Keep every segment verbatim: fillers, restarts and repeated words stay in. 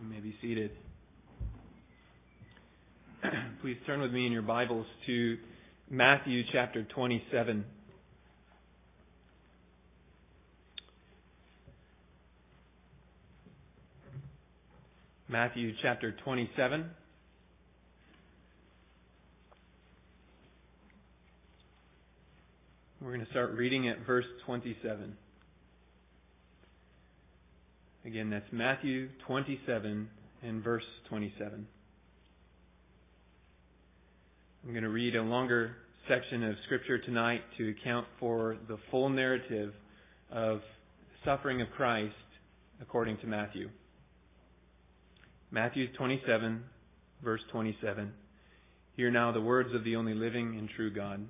You may be seated. Please turn with me in your Bibles to Matthew chapter twenty-seven. Matthew chapter twenty-seven. We're going to start reading at verse twenty-seven. Again, that's Matthew twenty-seven and verse twenty-seven. I'm going to read a longer section of Scripture tonight to account for the full narrative of suffering of Christ according to Matthew. Matthew twenty-seven, verse twenty-seven. Hear now the words of the only living and true God.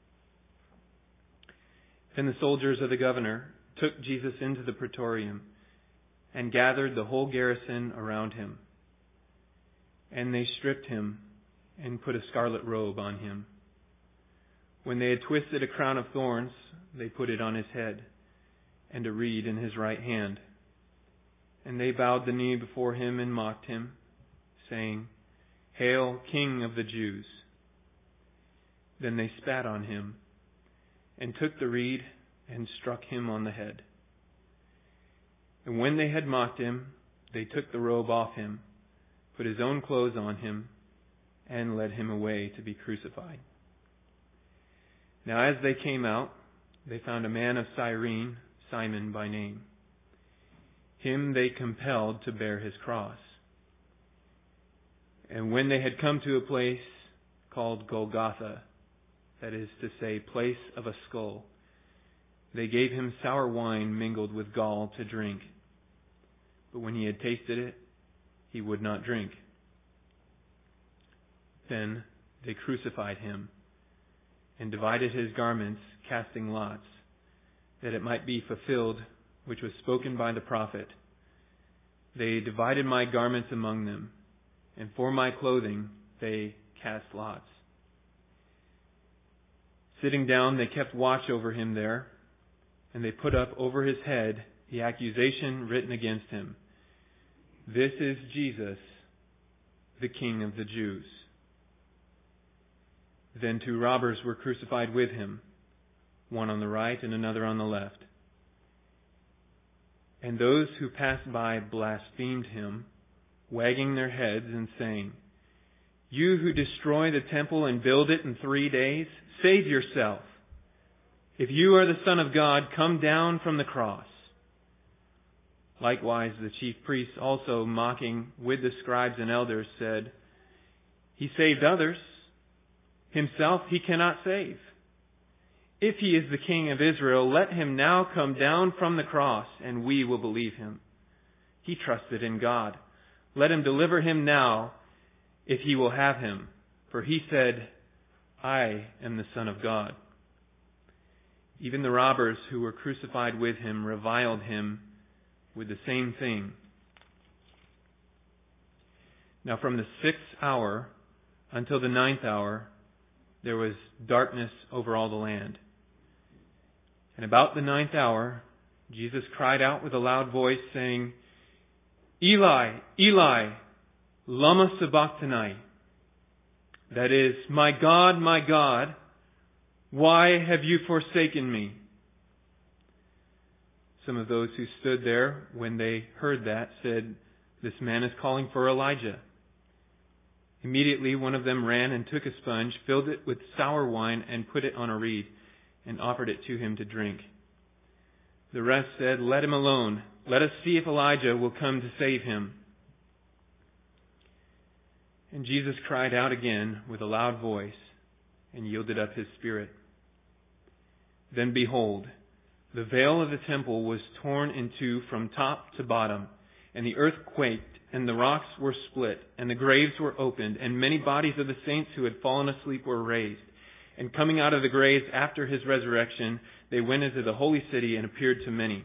Then the soldiers of the governor took Jesus into the praetorium and gathered the whole garrison around him. And they stripped him and put a scarlet robe on him. When they had twisted a crown of thorns, they put it on his head, and a reed in his right hand. And they bowed the knee before him and mocked him, saying, "Hail, King of the Jews!" Then they spat on him, and took the reed and struck him on the head. And when they had mocked him, they took the robe off him, put his own clothes on him, and led him away to be crucified. Now as they came out, they found a man of Cyrene, Simon by name. Him they compelled to bear his cross. And when they had come to a place called Golgotha, that is to say, place of a skull, they gave him sour wine mingled with gall to drink. But when he had tasted it, he would not drink. Then they crucified him and divided his garments, casting lots, that it might be fulfilled which was spoken by the prophet. They divided my garments among them, and for my clothing they cast lots. Sitting down, they kept watch over him there, and they put up over his head the accusation written against him. "This is Jesus, the King of the Jews." Then two robbers were crucified with him, one on the right and another on the left. And those who passed by blasphemed him, wagging their heads and saying, "You who destroy the temple and build it in three days, save yourself. If you are the Son of God, come down from the cross." Likewise, the chief priests also, mocking with the scribes and elders, said, "He saved others. Himself he cannot save. If he is the King of Israel, let him now come down from the cross, and we will believe him. He trusted in God. Let him deliver him now, if he will have him. For he said, 'I am the Son of God.'" Even the robbers who were crucified with him reviled him with the same thing. Now from the sixth hour until the ninth hour, there was darkness over all the land. And about the ninth hour, Jesus cried out with a loud voice, saying, "Eli, Eli, lama sabachthani?" That is, "My God, my God, why have you forsaken me?" Some of those who stood there when they heard that said, "This man is calling for Elijah." Immediately one of them ran and took a sponge, filled it with sour wine, and put it on a reed, and offered it to him to drink. The rest said, "Let him alone. Let us see if Elijah will come to save him." And Jesus cried out again with a loud voice, and yielded up his spirit. Then behold, the veil of the temple was torn in two from top to bottom, and the earth quaked, and the rocks were split, and the graves were opened, and many bodies of the saints who had fallen asleep were raised. And coming out of the graves after his resurrection, they went into the holy city and appeared to many.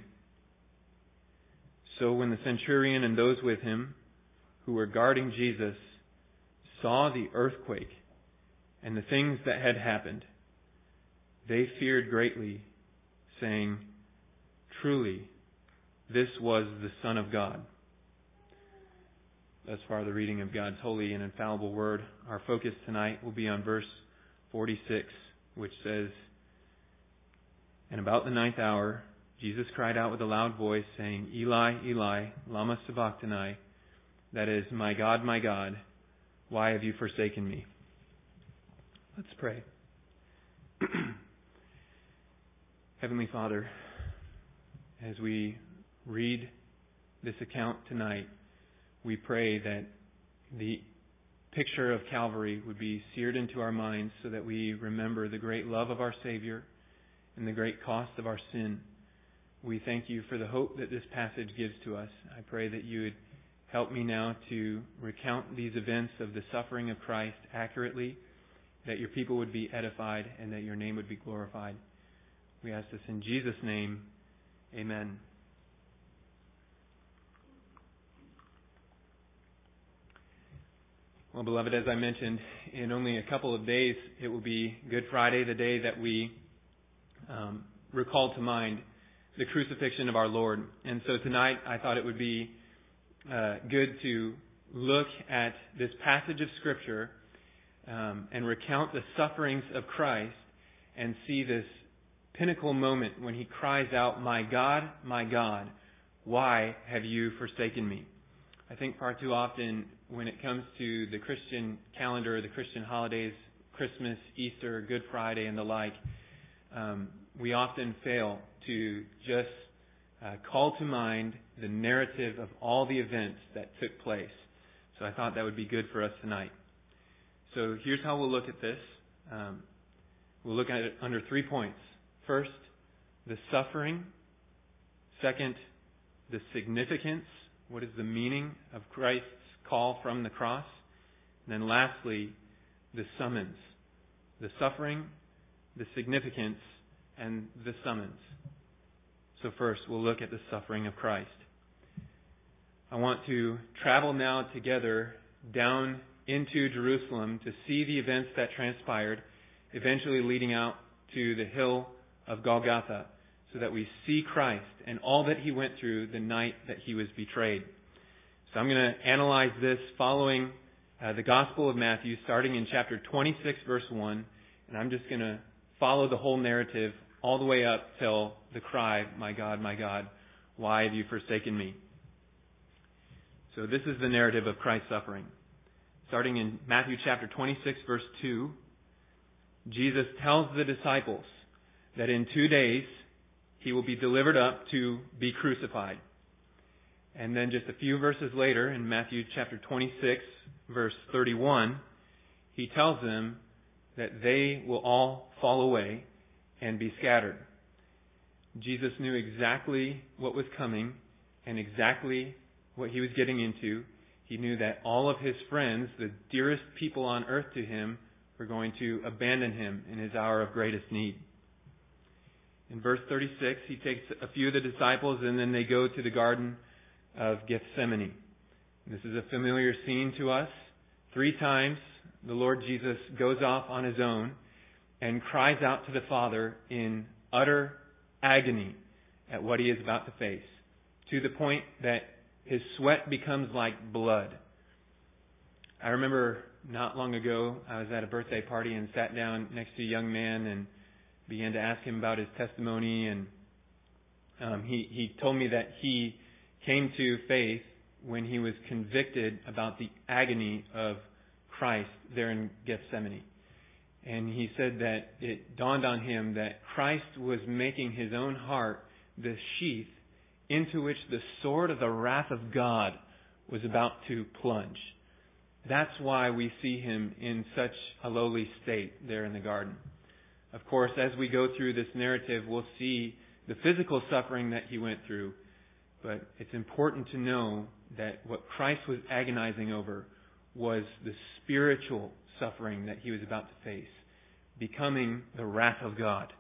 So when the centurion and those with him who were guarding Jesus saw the earthquake and the things that had happened, they feared greatly, saying, "Truly, this was the Son of God." Thus far, the reading of God's holy and infallible word. Our focus tonight will be on verse forty-six, which says, "And about the ninth hour, Jesus cried out with a loud voice, saying, Eli, Eli, lama sabachthani, that is, my God, my God, why have you forsaken me?" Let's pray. Heavenly Father, as we read this account tonight, we pray that the picture of Calvary would be seared into our minds so that we remember the great love of our Savior and the great cost of our sin. We thank you for the hope that this passage gives to us. I pray that you would help me now to recount these events of the suffering of Christ accurately, that your people would be edified and that your name would be glorified. We ask this in Jesus' name. Amen. Well, beloved, as I mentioned, in only a couple of days, it will be Good Friday, the day that we um, recall to mind the crucifixion of our Lord. And so tonight, I thought it would be uh, good to look at this passage of Scripture um, and recount the sufferings of Christ and see this pinnacle moment when he cries out, "My God, my God, why have you forsaken me?" I think far too often when it comes to the Christian calendar, the Christian holidays, Christmas, Easter, Good Friday, and the like, um, we often fail to just uh, call to mind the narrative of all the events that took place. So I thought that would be good for us tonight. So here's how we'll look at this. Um, we'll look at it under three points. First, the suffering. Second, the significance. What is the meaning of Christ's call from the cross? And then lastly, the summons. The suffering, the significance, and the summons. So first, we'll look at the suffering of Christ. I want to travel now together down into Jerusalem to see the events that transpired, eventually leading out to the hill of Golgotha, so that we see Christ and all that he went through the night that he was betrayed. So I'm going to analyze this following uh, the Gospel of Matthew, starting in chapter twenty-six, verse one, and I'm just going to follow the whole narrative all the way up till the cry, "My God, my God, why have you forsaken me?" So this is the narrative of Christ's suffering. Starting in Matthew chapter twenty-six, verse two, Jesus tells the disciples that in two days he will be delivered up to be crucified. And then just a few verses later, in Matthew chapter twenty-six, verse thirty-one, he tells them that they will all fall away and be scattered. Jesus knew exactly what was coming and exactly what he was getting into. He knew that all of his friends, the dearest people on earth to him, were going to abandon him in his hour of greatest need. In verse thirty-six, he takes a few of the disciples and then they go to the Garden of Gethsemane. This is a familiar scene to us. Three times the Lord Jesus goes off on his own and cries out to the Father in utter agony at what he is about to face, to the point that his sweat becomes like blood. I remember not long ago, I was at a birthday party and sat down next to a young man and began to ask him about his testimony, and um, he, he told me that he came to faith when he was convicted about the agony of Christ there in Gethsemane. And he said that it dawned on him that Christ was making his own heart the sheath into which the sword of the wrath of God was about to plunge. That's why we see him in such a lowly state there in the garden. Of course, as we go through this narrative, we'll see the physical suffering that he went through. But it's important to know that what Christ was agonizing over was the spiritual suffering that he was about to face, becoming the wrath of God.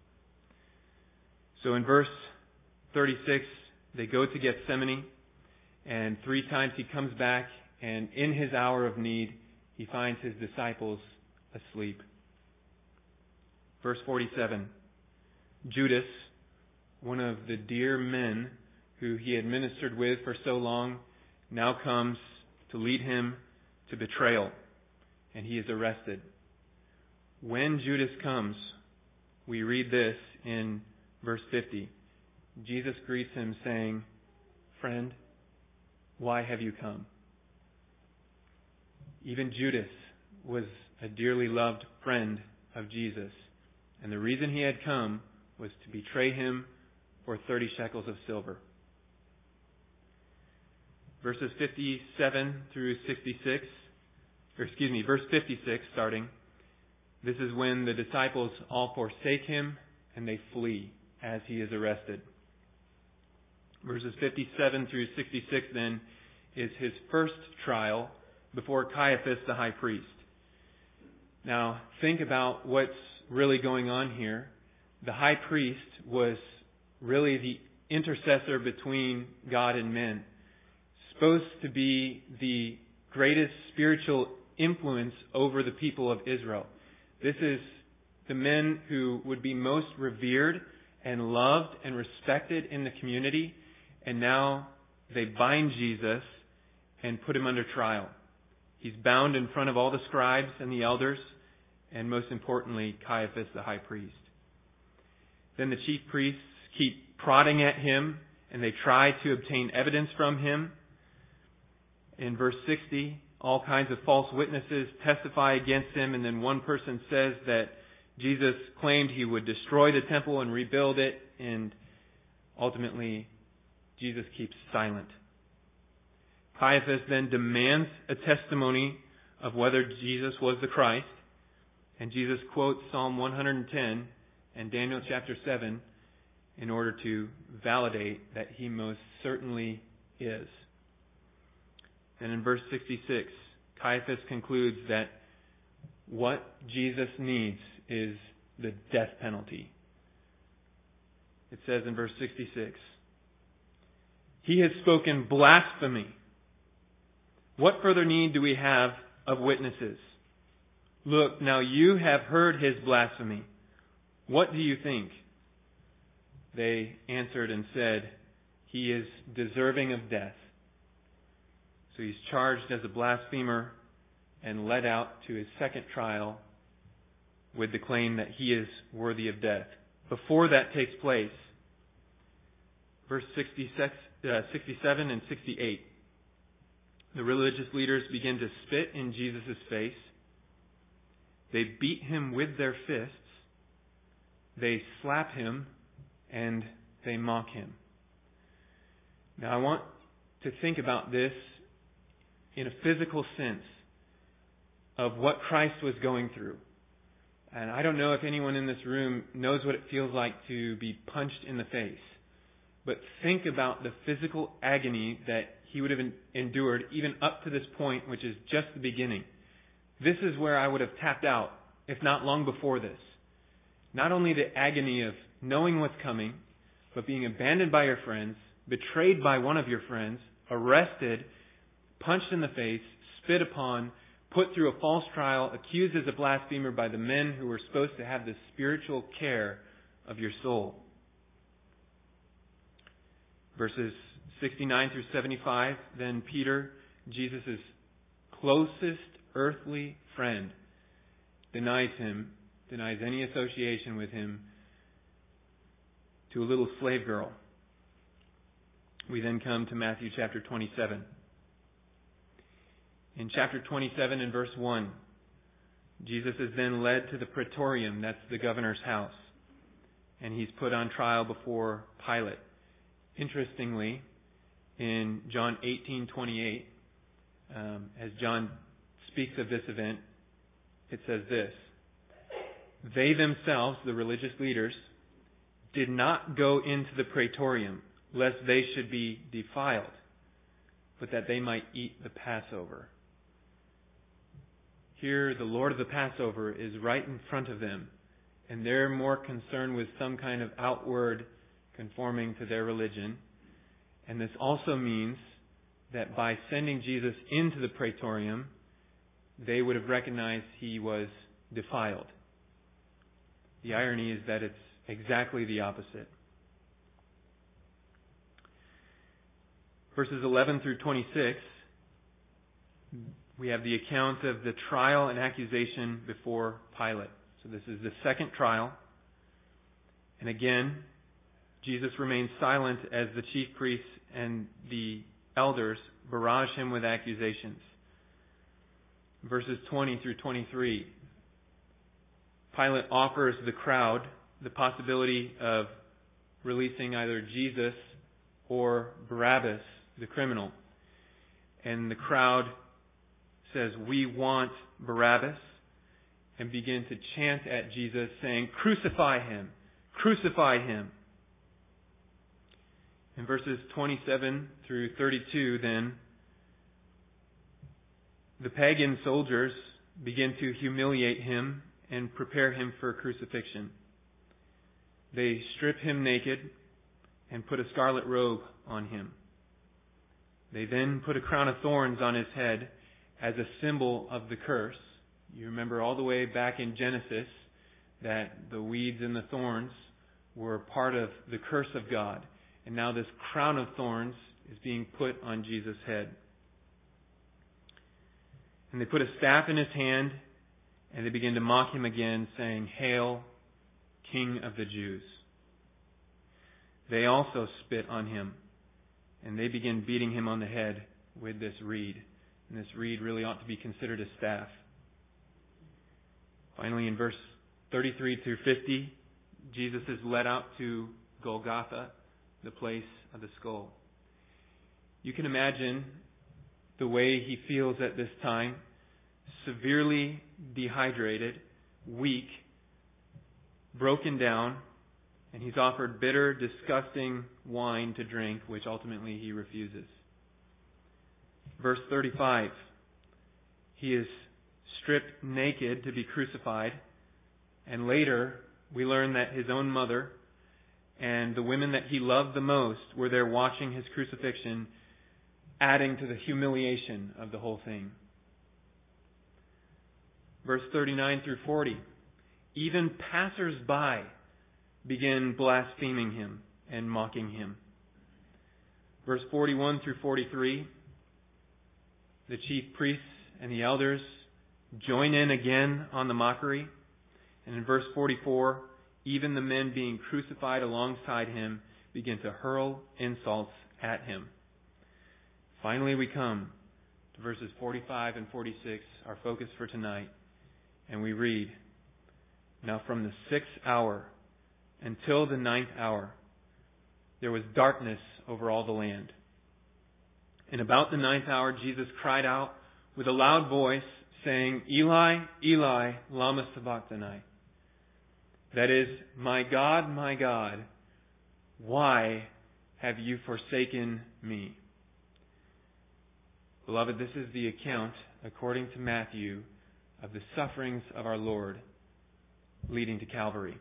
So in verse thirty-six, they go to Gethsemane, and three times he comes back, and in his hour of need, he finds his disciples asleep. Verse forty-seven, Judas, one of the dear men who he had ministered with for so long, now comes to lead him to betrayal, and he is arrested. When Judas comes, we read this in verse fifty. Jesus greets him saying, "Friend, why have you come?" Even Judas was a dearly loved friend of Jesus, and the reason he had come was to betray him for thirty shekels of silver. Verses fifty-seven through sixty-six, or excuse me, verse fifty-six starting. This is when the disciples all forsake him and they flee as he is arrested. Verses fifty-seven through sixty-six then is his first trial before Caiaphas the high priest. Now think about what's really going on here. The high priest was really the intercessor between God and men, supposed to be the greatest spiritual influence over the people of Israel. This is the men who would be most revered and loved and respected in the community, and now they bind Jesus and put him under trial. He's bound in front of all the scribes and the elders, and most importantly, Caiaphas the high priest. Then the chief priests keep prodding at him, and they try to obtain evidence from him. In verse sixty, all kinds of false witnesses testify against him, and then one person says that Jesus claimed he would destroy the temple and rebuild it, and ultimately Jesus keeps silent. Caiaphas then demands a testimony of whether Jesus was the Christ, and Jesus quotes Psalm one hundred ten and Daniel chapter seven in order to validate that he most certainly is. And in verse sixty-six, Caiaphas concludes that what Jesus needs is the death penalty. It says in verse sixty-six, "He has spoken blasphemy. What further need do we have of witnesses? Look, now you have heard his blasphemy. What do you think?" They answered and said, "He is deserving of death." So he's charged as a blasphemer and led out to his second trial with the claim that he is worthy of death. Before that takes place, verse sixty-six, uh, sixty-seven and sixty-eight, the religious leaders begin to spit in Jesus' face. They beat him with their fists. They slap him and they mock him. Now I want to think about this in a physical sense of what Christ was going through. And I don't know if anyone in this room knows what it feels like to be punched in the face. But think about the physical agony that he would have endured even up to this point, which is just the beginning. This is where I would have tapped out, if not long before this. Not only the agony of knowing what's coming, but being abandoned by your friends, betrayed by one of your friends, arrested, punched in the face, spit upon, put through a false trial, accused as a blasphemer by the men who were supposed to have the spiritual care of your soul. Verses sixty-nine through seventy-five, then Peter, Jesus' closest earthly friend, denies him, denies any association with him to a little slave girl. We then come to Matthew chapter twenty-seven. In chapter twenty-seven and verse one, Jesus is then led to the praetorium, that's the governor's house, and he's put on trial before Pilate. Interestingly, in John eighteen twenty-eight, um, as John speaks of this event, it says this: "They themselves, the religious leaders, did not go into the praetorium, lest they should be defiled, but that they might eat the Passover." Here, the Lord of the Passover is right in front of them, and they're more concerned with some kind of outward conforming to their religion. And this also means that by sending Jesus into the praetorium, they would have recognized he was defiled. The irony is that it's exactly the opposite. Verses eleven through twenty-six, we have the account of the trial and accusation before Pilate. So this is the second trial. And again, Jesus remains silent as the chief priests and the elders barrage him with accusations. Verses twenty through twenty-three, Pilate offers the crowd the possibility of releasing either Jesus or Barabbas, the criminal. And the crowd says, "We want Barabbas," and begin to chant at Jesus saying, "Crucify him! Crucify him!" In verses twenty-seven through thirty-two, then, the pagan soldiers begin to humiliate him and prepare him for crucifixion. They strip him naked and put a scarlet robe on him. They then put a crown of thorns on his head as a symbol of the curse. You remember all the way back in Genesis that the weeds and the thorns were part of the curse of God. And now this crown of thorns is being put on Jesus' head. And they put a staff in his hand, and they begin to mock him again, saying, "Hail, King of the Jews." They also spit on him, and they begin beating him on the head with this reed. And this reed really ought to be considered a staff. Finally, in verse thirty-three through fifty, Jesus is led out to Golgotha, the place of the skull. You can imagine the way he feels at this time: severely dehydrated, weak, broken down, and he's offered bitter, disgusting wine to drink, which ultimately he refuses. Verse thirty-five, he is stripped naked to be crucified, and later we learn that his own mother and the women that he loved the most were there watching his crucifixion, adding to the humiliation of the whole thing. Verse thirty-nine through forty, even passers-by begin blaspheming him and mocking him. Verse forty-one through forty-three, the chief priests and the elders join in again on the mockery. And in verse forty-four, even the men being crucified alongside him begin to hurl insults at him. Finally, we come to verses forty-five and forty-six, our focus for tonight. And we read, "Now from the sixth hour until the ninth hour, there was darkness over all the land. And about the ninth hour, Jesus cried out with a loud voice, saying, 'Eli, Eli, lama sabachthani?' That is, 'My God, my God, why have you forsaken me?'" Beloved, this is the account, according to Matthew, of the sufferings of our Lord leading to Calvary.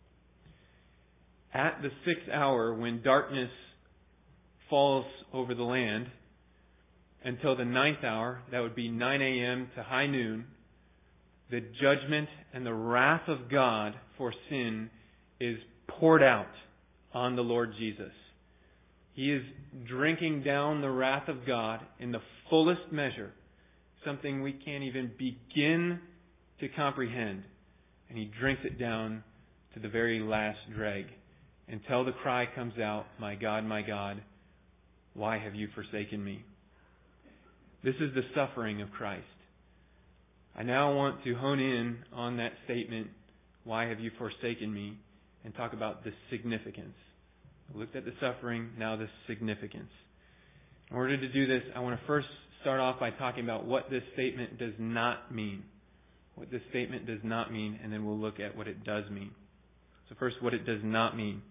At the sixth hour, when darkness falls over the land, until the ninth hour, that would be nine a.m. to high noon, the judgment and the wrath of God for sin is poured out on the Lord Jesus. He is drinking down the wrath of God in the fullest measure, something we can't even begin to comprehend. And he drinks it down to the very last dreg, until the cry comes out, "My God, my God, why have you forsaken me?" This is the suffering of Christ. I now want to hone in on that statement, "Why have you forsaken me?" and talk about the significance. We looked at the suffering, now the significance. In order to do this, I want to first start off by talking about what this statement does not mean. What this statement does not mean, and then we'll look at what it does mean. So first, what it does not mean.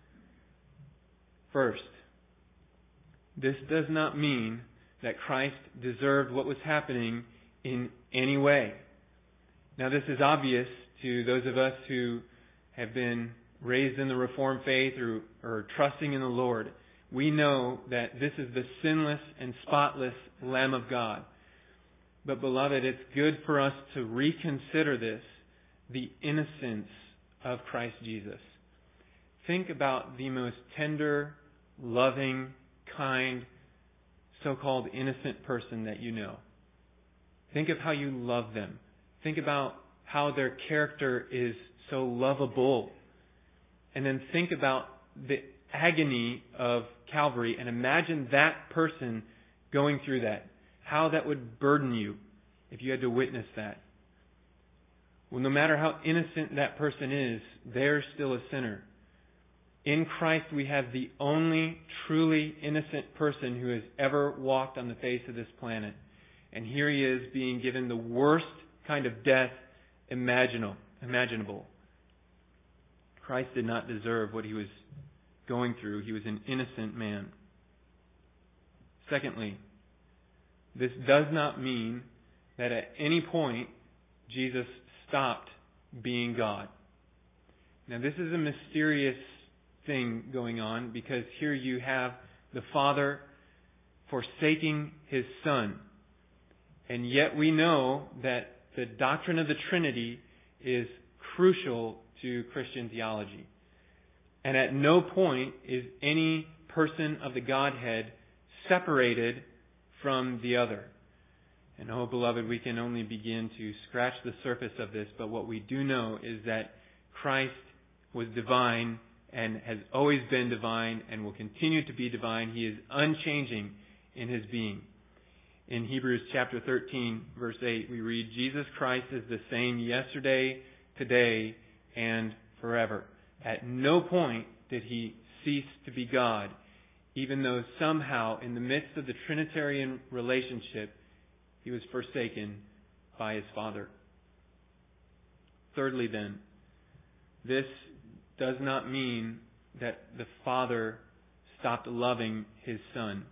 First, this does not mean that Christ deserved what was happening in any way. Now, this is obvious to those of us who have been raised in the Reformed faith or, or trusting in the Lord. We know that this is the sinless and spotless Lamb of God. But beloved, it's good for us to reconsider this, the innocence of Christ Jesus. Think about the most tender, loving, kind, so-called innocent person that you know. Think of how you love them. Think about how their character is so lovable. And then think about the agony of Calvary and imagine that person going through that. How that would burden you if you had to witness that. Well, no matter how innocent that person is, they're still a sinner. In Christ we have the only truly innocent person who has ever walked on the face of this planet. And here he is being given the worst kind of death imaginable. imaginable. Christ did not deserve what he was going through. He was an innocent man. Secondly, this does not mean that at any point Jesus stopped being God. Now this is a mysterious thing going on because here you have the Father forsaking His Son. And yet we know that the doctrine of the Trinity is crucial to Christian theology. And at no point is any person of the Godhead separated from the other. And oh, beloved, we can only begin to scratch the surface of this, but what we do know is that Christ was divine and has always been divine and will continue to be divine. He is unchanging in His being. In Hebrews chapter thirteen, verse eight, we read, Jesus Christ is the same yesterday, today, and forever. At no point did He cease to be God, even though somehow in the midst of the Trinitarian relationship, He was forsaken by His Father. Thirdly then, this does not mean that the Father stopped loving His Son.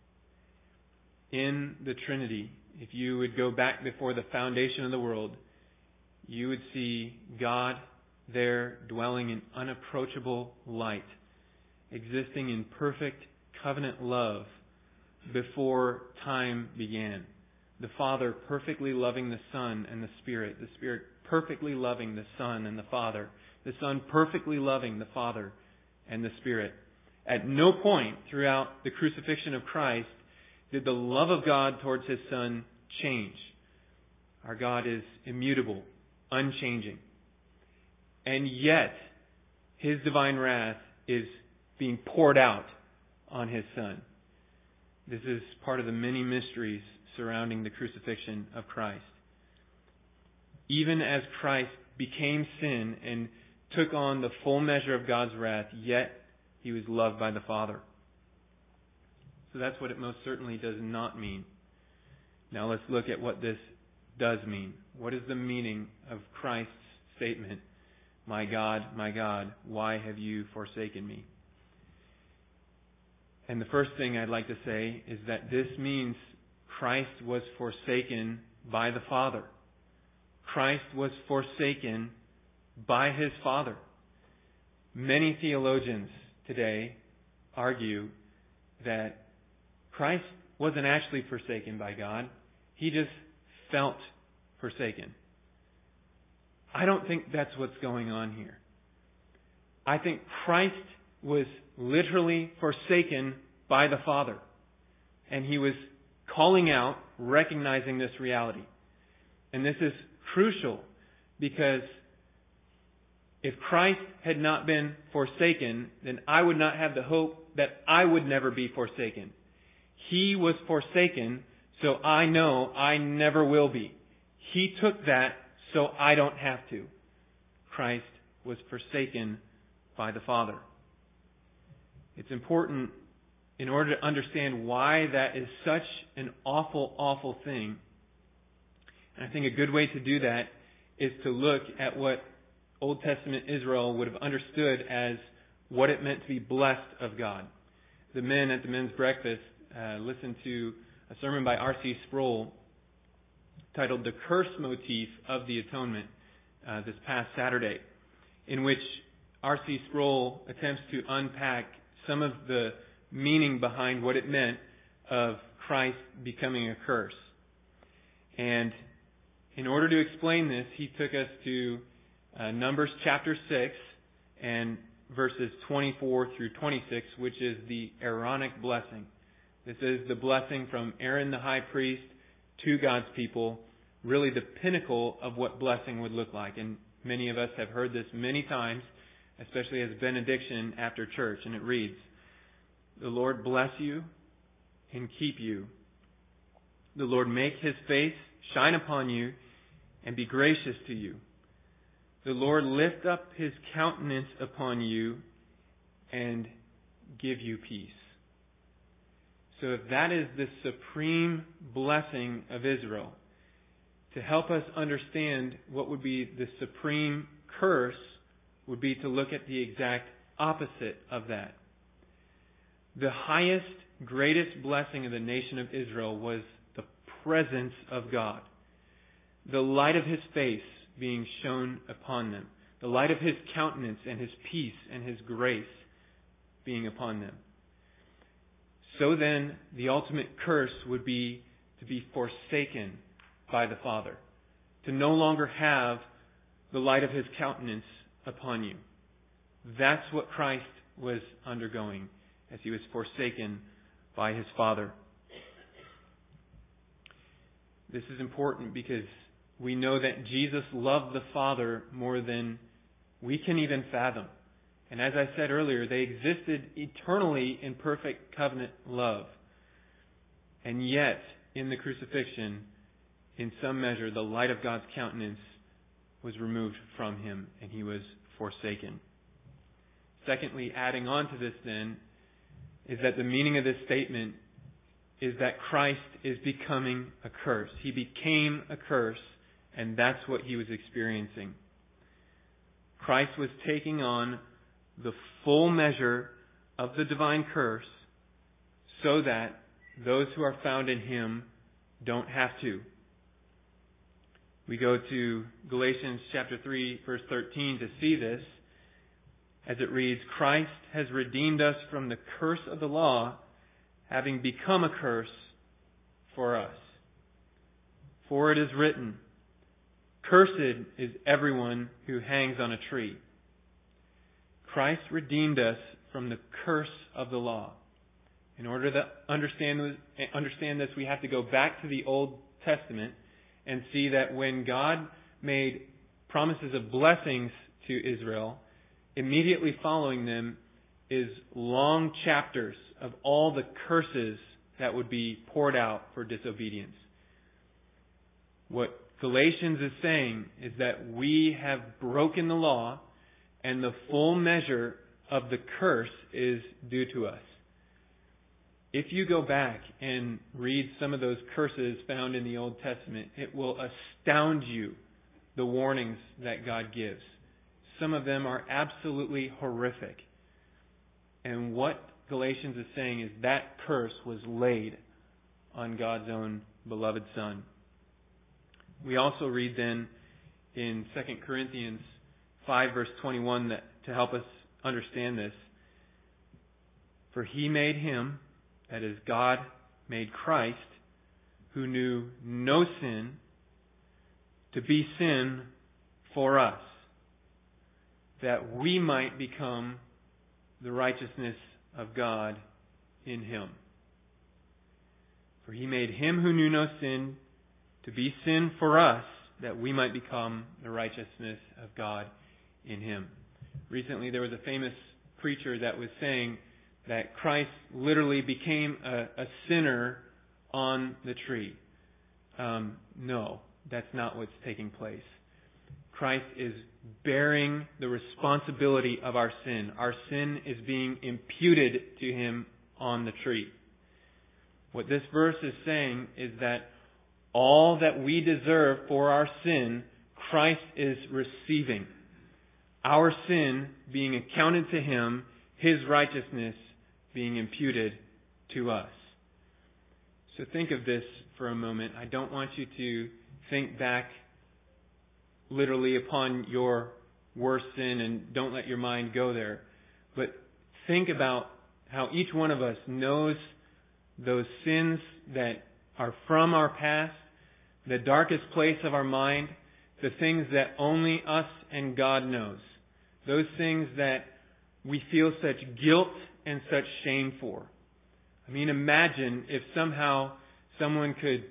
In the Trinity, if you would go back before the foundation of the world, you would see God there dwelling in unapproachable light, existing in perfect covenant love before time began. The Father perfectly loving the Son and the Spirit, the Spirit perfectly loving the Son and the Father, the Son perfectly loving the Father and the Spirit. At no point throughout the crucifixion of Christ did the love of God towards His Son change. Our God is immutable, unchanging. And yet, His divine wrath is being poured out on His Son. This is part of the many mysteries surrounding the crucifixion of Christ. Even as Christ became sin and took on the full measure of God's wrath, yet He was loved by the Father. So that's what it most certainly does not mean. Now let's look at what this does mean. What is the meaning of Christ's statement, "My God, my God, why have you forsaken me?" And the first thing I'd like to say is that this means Christ was forsaken by the Father. Christ was forsaken by His Father. Many theologians today argue that Christ wasn't actually forsaken by God. He just felt forsaken. I don't think that's what's going on here. I think Christ was literally forsaken by the Father. And He was calling out, recognizing this reality. And this is crucial because if Christ had not been forsaken, then I would not have the hope that I would never be forsaken. He was forsaken, so I know I never will be. He took that so I don't have to. Christ was forsaken by the Father. It's important in order to understand why that is such an awful, awful thing. And I think a good way to do that is to look at what Old Testament Israel would have understood as what it meant to be blessed of God. The men at the men's breakfast uh, listened to a sermon by R C Sproul titled "The Curse Motif of the Atonement" uh, this past Saturday, in which R C Sproul attempts to unpack some of the meaning behind what it meant of Christ becoming a curse. And in order to explain this, he took us to uh, Numbers chapter six and verses twenty-four through twenty-six, which is the Aaronic blessing. This is the blessing from Aaron the high priest to God's people really the pinnacle of what blessing would look like. And many of us have heard this many times, especially as benediction after church. And it reads, "The Lord bless you and keep you. The Lord make His face shine upon you and be gracious to you. The Lord lift up His countenance upon you and give you peace." So if that is the supreme blessing of Israel, to help us understand what would be the supreme curse would be to look at the exact opposite of that. The highest, greatest blessing of the nation of Israel was the presence of God. The light of His face being shone upon them. The light of His countenance and His peace and His grace being upon them. So then, the ultimate curse would be to be forsaken by the Father. To no longer have the light of His countenance upon you. That's what Christ was undergoing as He was forsaken by His Father. This is important because we know that Jesus loved the Father more than we can even fathom. And as I said earlier, they existed eternally in perfect covenant love. And yet, in the crucifixion, in some measure, the light of God's countenance was removed from Him and He was forsaken. Secondly, adding on to this then, is that the meaning of this statement is that Christ is becoming a curse. He became a curse, and that's what He was experiencing. Christ was taking on the full measure of the divine curse so that those who are found in Him don't have to. We go to Galatians chapter three, verse thirteen to see this, as it reads, "Christ has redeemed us from the curse of the law, having become a curse for us. For it is written, 'Cursed is everyone who hangs on a tree.'" Christ redeemed us from the curse of the law. In order to understand, understand this, we have to go back to the Old Testament and see that when God made promises of blessings to Israel, immediately following them is long chapters of all the curses that would be poured out for disobedience. What Galatians is saying is that we have broken the law, and the full measure of the curse is due to us. If you go back and read some of those curses found in the Old Testament, it will astound you, the warnings that God gives. Some of them are absolutely horrific. And what Galatians is saying is that curse was laid on God's own beloved Son. We also read then in Second Corinthians five verse twenty-one that to help us understand this. "For He made Him," that is, God made Christ, "who knew no sin, to be sin for us, that we might become the righteousness of God in Him." For He made Him who knew no sin to be sin for us, that we might become the righteousness of God in Him. Recently there was a famous preacher that was saying that Christ literally became a, a sinner on the tree. Um, no, that's not what's taking place. Christ is bearing the responsibility of our sin. Our sin is being imputed to Him on the tree. What this verse is saying is that all that we deserve for our sin, Christ is receiving. Our sin being accounted to Him, His righteousness being imputed to us. So think of this for a moment. I don't want you to think back literally upon your worst sin and don't let your mind go there. But think about how each one of us knows those sins that are from our past, the darkest place of our mind, the things that only us and God knows. Those things that we feel such guilt and such shame for. I mean, imagine if somehow someone could pr-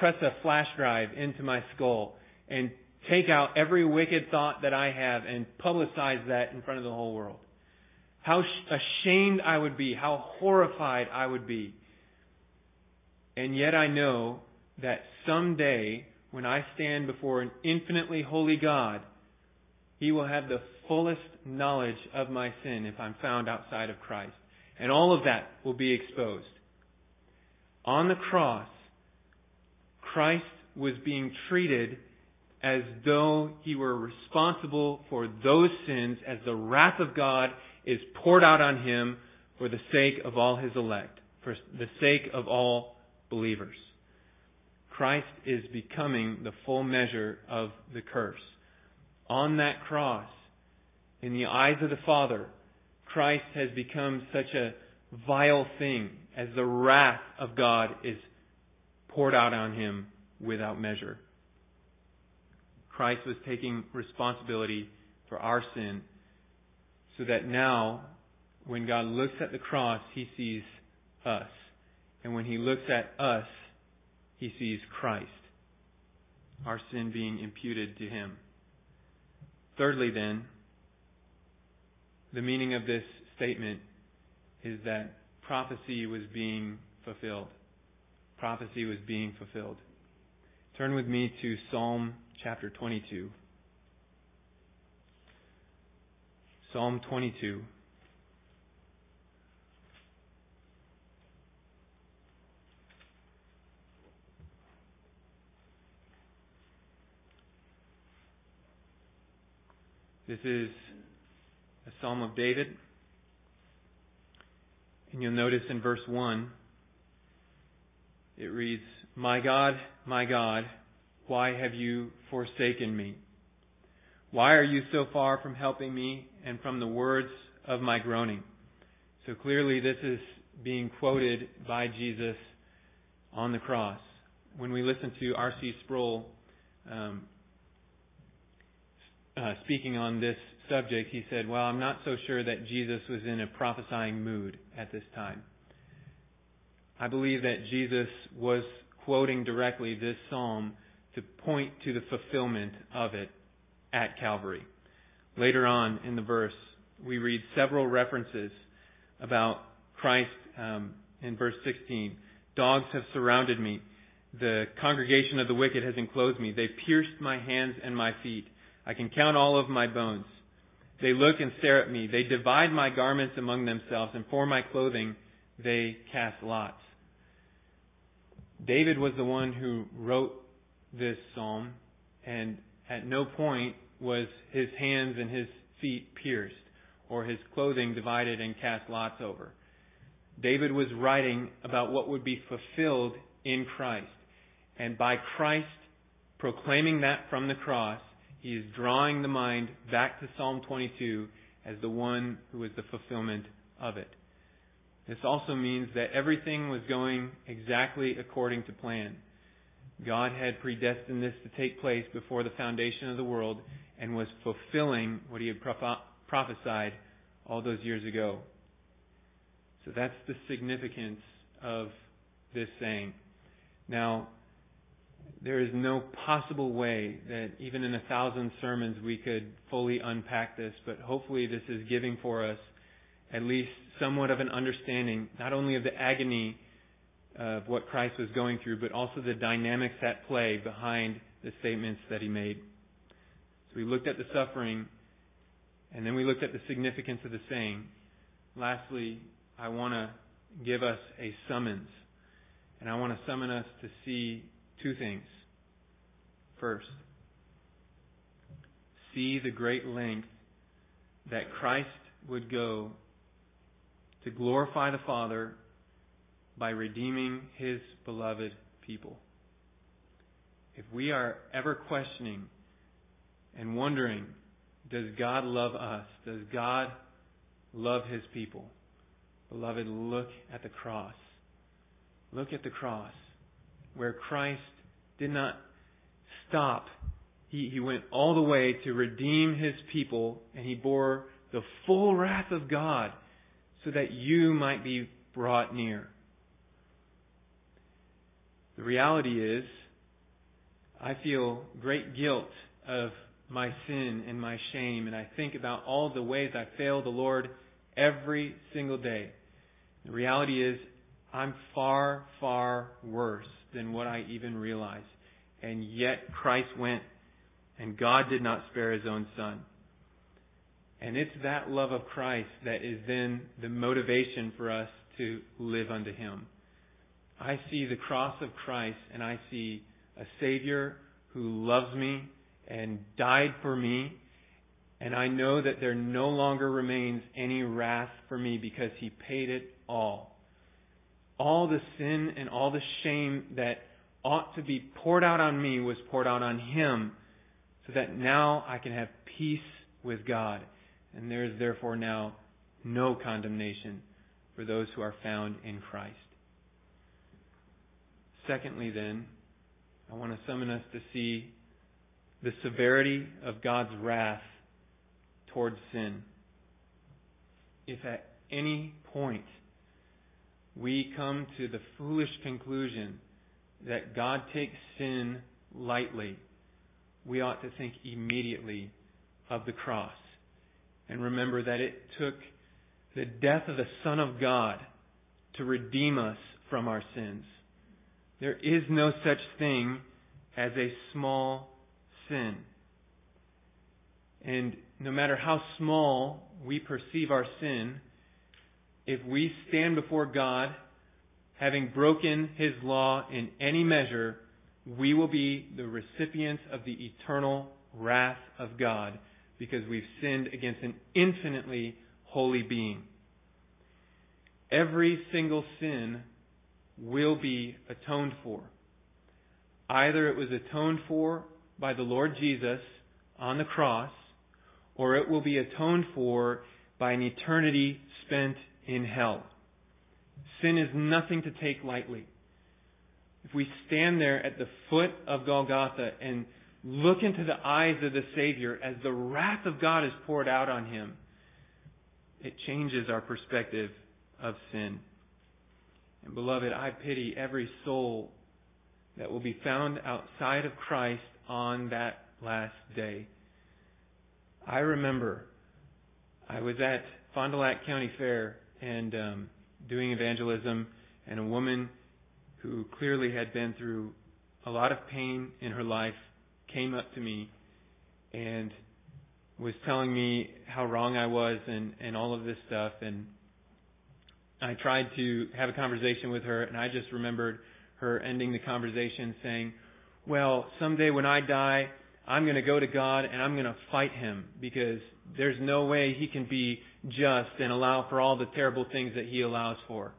press a flash drive into my skull and take out every wicked thought that I have and publicize that in front of the whole world. How ashamed I would be, how horrified I would be. And yet I know that someday, when I stand before an infinitely holy God, He will have the fullest knowledge of my sin if I'm found outside of Christ. And all of that will be exposed. On the cross, Christ was being treated as though He were responsible for those sins, as the wrath of God is poured out on Him for the sake of all His elect, for the sake of all believers. Christ is becoming the full measure of the curse. On that cross, in the eyes of the Father, Christ has become such a vile thing as the wrath of God is poured out on Him without measure. Christ was taking responsibility for our sin, so that now, when God looks at the cross, He sees us. And when He looks at us, He sees Christ, our sin being imputed to Him. Thirdly, then, the meaning of this statement is that prophecy was being fulfilled. Prophecy was being fulfilled. Turn with me to Psalm chapter twenty-two. Psalm twenty-two. This is a Psalm of David. And you'll notice in verse one, it reads, "My God, my God, why have you forsaken me? Why are you so far from helping me and from the words of my groaning?" So clearly this is being quoted by Jesus on the cross. When we listen to R C Sproul um, uh, speaking on this subject, he said, well, I'm not so sure that Jesus was in a prophesying mood at this time. I believe that Jesus was quoting directly this psalm to point to the fulfillment of it at Calvary. Later on in the verse, we read several references about Christ um, in verse sixteen. "Dogs have surrounded me. The congregation of the wicked has enclosed me. They pierced my hands and my feet. I can count all of my bones. They look and stare at me. They divide my garments among themselves, and for my clothing they cast lots." David was the one who wrote this psalm, and at no point was his hands and his feet pierced or his clothing divided and cast lots over. David was writing about what would be fulfilled in Christ. And by Christ proclaiming that from the cross, he is drawing the mind back to Psalm twenty-two as the one who is the fulfillment of it. This also means that everything was going exactly according to plan. God had predestined this to take place before the foundation of the world and was fulfilling what He had prophesied all those years ago. So that's the significance of this saying. Now, there is no possible way that even in a thousand sermons we could fully unpack this, but hopefully this is giving for us at least somewhat of an understanding, not only of the agony of what Christ was going through, but also the dynamics at play behind the statements that He made. So we looked at the suffering, and then we looked at the significance of the saying. Lastly, I want to give us a summons, and I want to summon us to see two things. First, see the great length that Christ would go to glorify the Father by redeeming His beloved people. If we are ever questioning and wondering, does God love us? Does God love His people? Beloved, look at the cross. Look at the cross, where Christ did not stop. He, he went all the way to redeem His people, and He bore the full wrath of God so that you might be brought near. The reality is I feel great guilt of my sin and my shame, and I think about all the ways I fail the Lord every single day. The reality is, I'm far, far worse than what I even realize. And yet Christ went, and God did not spare His own Son. And it's that love of Christ that is then the motivation for us to live unto Him. I see the cross of Christ, and I see a Savior who loves me and died for me, and I know that there no longer remains any wrath for me because He paid it all. All the sin and all the shame that ought to be poured out on me was poured out on Him, so that now I can have peace with God. And there is therefore now no condemnation for those who are found in Christ. Secondly, then, I want to summon us to see the severity of God's wrath towards sin. If at any point we come to the foolish conclusion that God takes sin lightly, we ought to think immediately of the cross. And remember that it took the death of the Son of God to redeem us from our sins. There is no such thing as a small sin. And no matter how small we perceive our sin, if we stand before God having broken His law in any measure, we will be the recipients of the eternal wrath of God because we've sinned against an infinitely holy being. Every single sin will be atoned for. Either it was atoned for by the Lord Jesus on the cross, or it will be atoned for by an eternity spent in hell. Sin is nothing to take lightly. If we stand there at the foot of Golgotha and look into the eyes of the Savior as the wrath of God is poured out on Him, it changes our perspective of sin. And beloved, I pity every soul that will be found outside of Christ on that last day. I remember I was at Fond du Lac County Fair and um, doing evangelism, and a woman who clearly had been through a lot of pain in her life came up to me and was telling me how wrong I was and, and all of this stuff. And I tried to have a conversation with her, and I just remembered her ending the conversation saying, well, someday when I die, I'm going to go to God and I'm going to fight Him because there's no way He can be just and allow for all the terrible things that He allows for.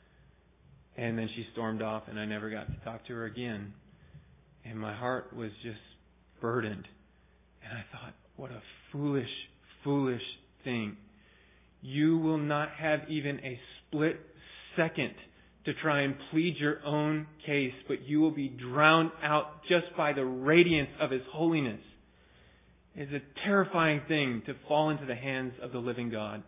And then she stormed off, and I never got to talk to her again. And my heart was just burdened. And I thought, what a foolish, foolish thing. You will not have even a split second to try and plead your own case, but you will be drowned out just by the radiance of His holiness. It is a terrifying thing to fall into the hands of the living God.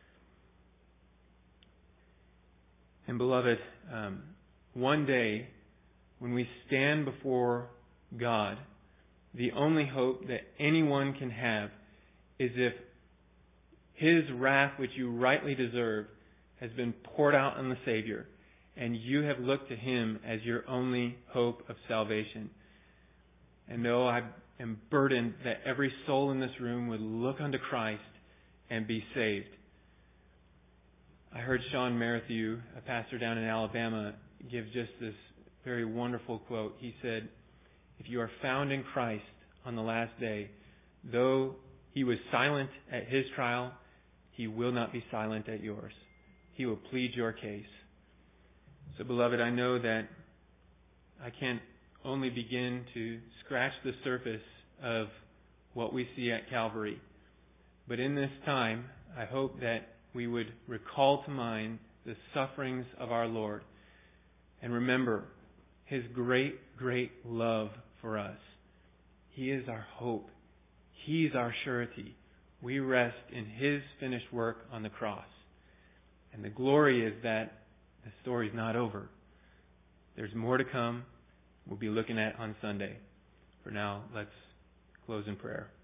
And beloved, um, one day when we stand before God, the only hope that anyone can have is if His wrath, which you rightly deserve, has been poured out on the Savior, and you have looked to Him as your only hope of salvation. And though I am burdened that every soul in this room would look unto Christ and be saved. I heard Sean Merrithew, a pastor down in Alabama, give just this very wonderful quote. He said, if you are found in Christ on the last day, though He was silent at His trial, He will not be silent at yours. He will plead your case. So, beloved, I know that I can't only begin to scratch the surface of what we see at Calvary. But in this time, I hope that we would recall to mind the sufferings of our Lord and remember His great, great love for us. He is our hope. He's our surety. We rest in His finished work on the cross. And the glory is that the story's not over. There's more to come. We'll be looking at on Sunday. For now, let's close in prayer.